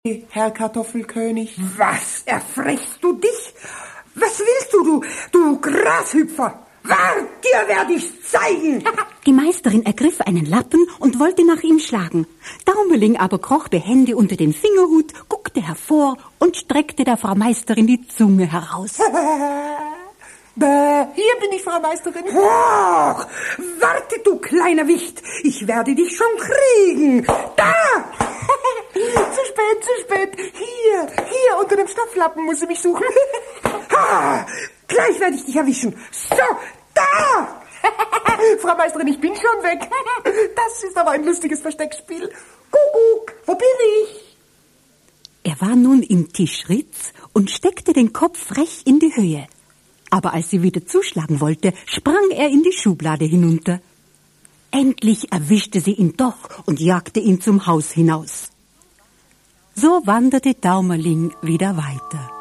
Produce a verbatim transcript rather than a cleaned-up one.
Herr Kartoffelkönig. Was, erfrechst du dich? Was willst du, du, du Grashüpfer? Wart, dir werd ich's zeigen! Die Meisterin ergriff einen Lappen und wollte nach ihm schlagen. Daumerling aber kroch behende unter den Fingerhut, guckte hervor und streckte der Frau Meisterin die Zunge heraus. Bäh, hier bin ich, Frau Meisterin. Och, warte, du kleiner Wicht, ich werde dich schon kriegen. Da! Zu spät, zu spät. Hier, hier unter dem Stofflappen muss sie mich suchen. Ha, gleich werde ich dich erwischen. So, da! Frau Meisterin, ich bin schon weg. Das ist aber ein lustiges Versteckspiel. Kuckuck, wo bin ich? Er war nun im Tischritz und steckte den Kopf frech in die Höhe. Aber als sie wieder zuschlagen wollte, sprang er in die Schublade hinunter. Endlich erwischte sie ihn doch und jagte ihn zum Haus hinaus. So wanderte Daumerling wieder weiter.